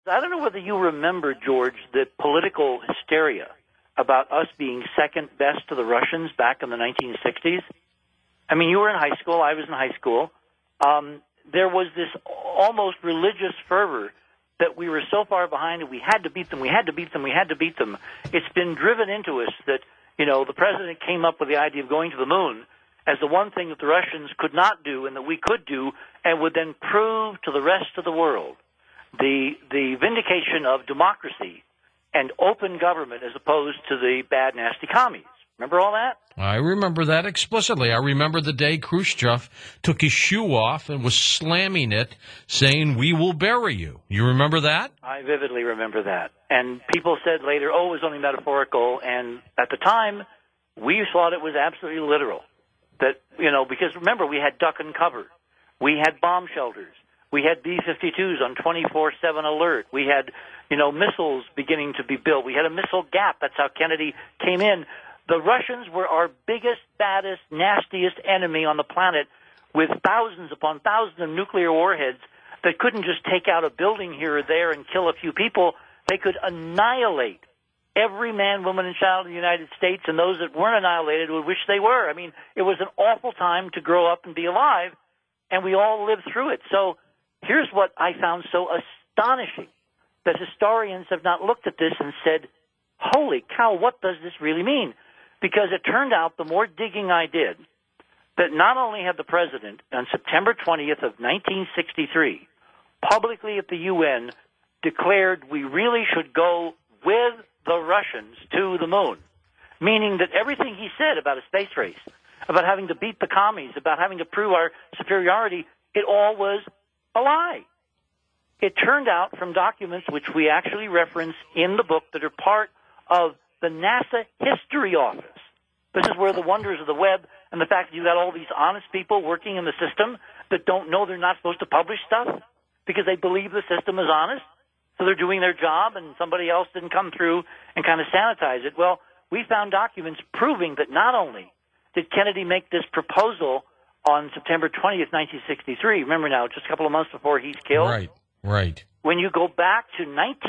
I don't know whether you remember, George, the political hysteria about us being second best to the Russians back in the 1960s. I mean, you were in high school. I was in high school. There was this almost religious fervor that we were so far behind and we had to beat them, we had to beat them, we had to beat them. It's been driven into us that, you know, the president came up with the idea of going to the moon as the one thing that the Russians could not do and that we could do and would then prove to the rest of the world the vindication of democracy and open government as opposed to the bad, nasty commies. Remember all that? I remember that explicitly. I remember the day Khrushchev took his shoe off and was slamming it, saying, "We will bury you." You remember that? I vividly remember that. And people said later, oh, it was only metaphorical. And at the time, we thought it was absolutely literal. That, you know, because remember, we had duck and cover. We had bomb shelters. We had B-52s on 24/7 alert. We had, you know, missiles beginning to be built. We had a missile gap. That's how Kennedy came in. The Russians were our biggest, baddest, nastiest enemy on the planet with thousands upon thousands of nuclear warheads that couldn't just take out a building here or there and kill a few people. They could annihilate every man, woman, and child in the United States, and those that weren't annihilated would wish they were. I mean, it was an awful time to grow up and be alive, and we all lived through it. So here's what I found so astonishing, that historians have not looked at this and said, holy cow, what does this really mean? Because it turned out, the more digging I did, that not only had the president on September 20th of 1963 publicly at the UN declared we really should go with the Russians to the moon, meaning that everything he said about a space race, about having to beat the commies, about having to prove our superiority, it all was a lie. It turned out from documents which we actually reference in the book that are part of the NASA History Office. This is where the wonders of the web and the fact that you got all these honest people working in the system that don't know they're not supposed to publish stuff because they believe the system is honest, so they're doing their job and somebody else didn't come through and kind of sanitize it. Well, we found documents proving that not only did Kennedy make this proposal on September 20th, 1963, remember now, just a couple of months before he's killed. Right. When you go back to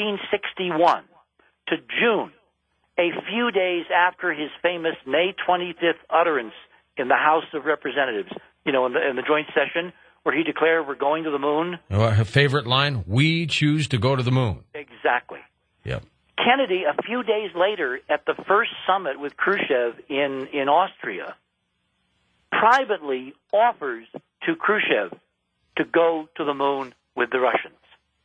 1961, to June, a few days after his famous May 25th utterance in the House of Representatives, you know, in the joint session where he declared we're going to the moon. Her favorite line, "We choose to go to the moon." Exactly. Yep. Kennedy, a few days later, at the first summit with Khrushchev in Austria, privately offers to Khrushchev to go to the moon with the Russians.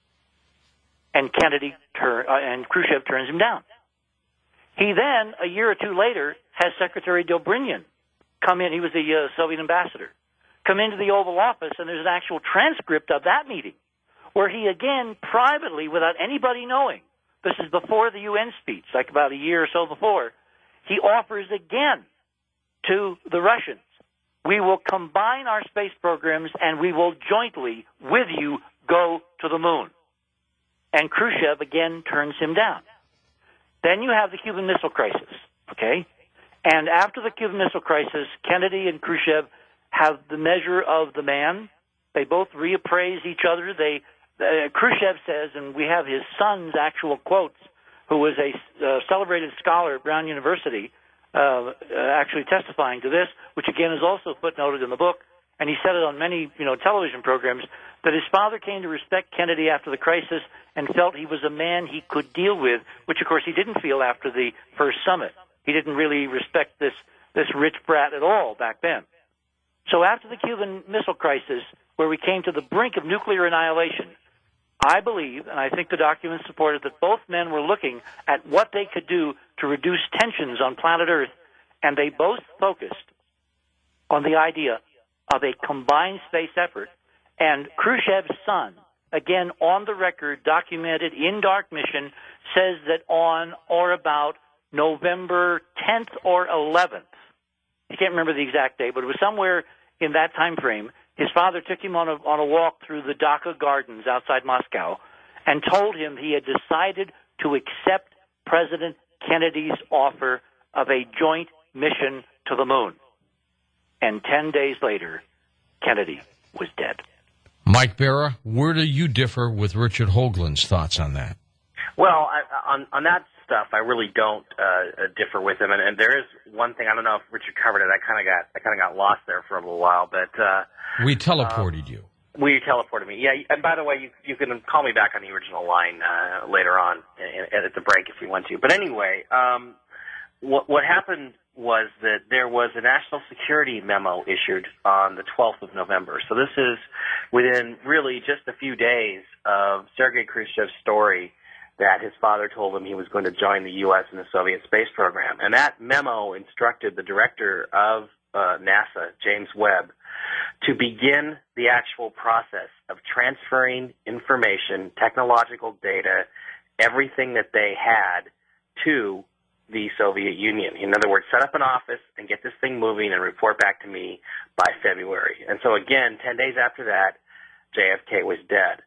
And Khrushchev turns him down. He then, a year or two later, has Secretary Dobrynin come in. He was the Soviet ambassador. Come into the Oval Office, and there's an actual transcript of that meeting where he again, privately, without anybody knowing, this is before the UN speech, like about a year or so before, he offers again to the Russians, we will combine our space programs and we will jointly, with you, go to the moon. And Khrushchev again turns him down. Then you have the Cuban Missile Crisis, okay? And after the Cuban Missile Crisis, Kennedy and Khrushchev have the measure of the man. They both reappraise each other. Khrushchev says, and we have his son's actual quotes, who was a celebrated scholar at Brown University, actually testifying to this, which again is also footnoted in the book, and he said it on many, television programs, that his father came to respect Kennedy after the crisis and felt he was a man he could deal with, which of course he didn't feel after the first summit. He didn't really respect this rich brat at all back then. So after the Cuban Missile Crisis, where we came to the brink of nuclear annihilation, I believe, and I think the documents support it, that both men were looking at what they could do to reduce tensions on planet Earth, and they both focused on the idea of a combined space effort. And Khrushchev's son, again on the record, documented in Dark Mission, says that on or about November 10th or 11th, I can't remember the exact date, but it was somewhere in that time frame, his father took him on a walk through the Dacha Gardens outside Moscow and told him he had decided to accept President Kennedy's offer of a joint mission to the moon. And 10 days later, Kennedy was dead. Mike Barra, where do you differ with Richard Hoagland's thoughts on that? Well, on that stuff, I really don't differ with him. And there is one thing, I don't know if Richard covered it. I kind of got lost there for a little while, but we teleported you. We teleported me. Yeah, and by the way, you can call me back on the original line later on at the break if you want to. But anyway, what happened was that there was a national security memo issued on the 12th of November. So this is within really just a few days of Sergei Khrushchev's story that his father told him he was going to join the U.S. in the Soviet space program. And that memo instructed the director of NASA, James Webb, to begin the actual process of transferring information, technological data, everything that they had to the Soviet Union. In other words, set up an office and get this thing moving and report back to me by February. And so again, 10 days after that, JFK was dead.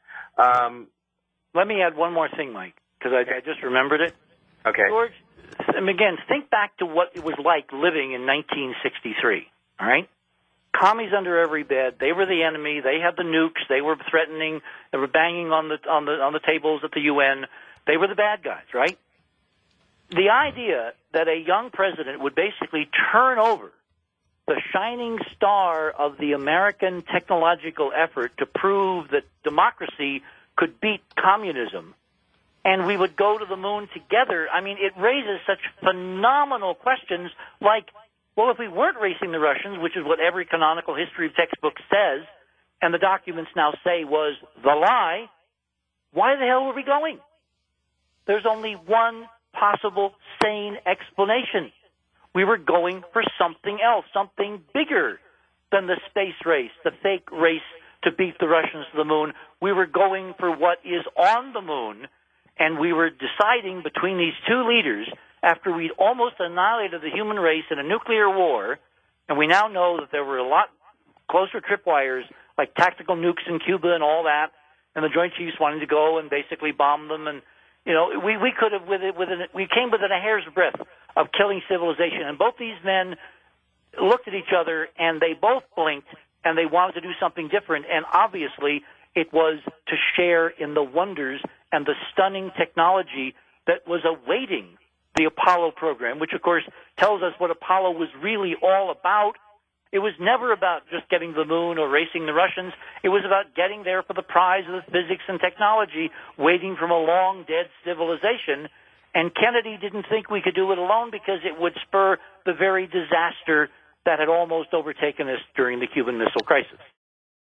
Let me add one more thing, Mike, because I just remembered it. Okay. George, again, think back to what it was like living in 1963, all right? Commies under every bed. They were the enemy. They had the nukes. They were threatening. They were banging on the tables at the UN. They were the bad guys, right? The idea that a young president would basically turn over the shining star of the American technological effort to prove that democracy could beat communism, and we would go to the moon together, I mean, it raises such phenomenal questions like, well, if we weren't racing the Russians, which is what every canonical history textbook says, and the documents now say was the lie, why the hell were we going? There's only one possible sane explanation. We were going for something else, something bigger than the space race, the fake race to beat the Russians to the moon. We were going for what is on the moon, and we were deciding between these two leaders after we'd almost annihilated the human race in a nuclear war, and we now know that there were a lot closer tripwires like tactical nukes in Cuba and all that, and the Joint Chiefs wanting to go and basically bomb them. And you know, we could have we came within a hair's breadth of killing civilization. And both these men looked at each other and they both blinked and they wanted to do something different. And obviously, it was to share in the wonders and the stunning technology that was awaiting the Apollo program, which of course tells us what Apollo was really all about. It was never about just getting to the moon or racing the Russians. It was about getting there for the prize of the physics and technology, waiting from a long-dead civilization. And Kennedy didn't think we could do it alone because it would spur the very disaster that had almost overtaken us during the Cuban Missile Crisis.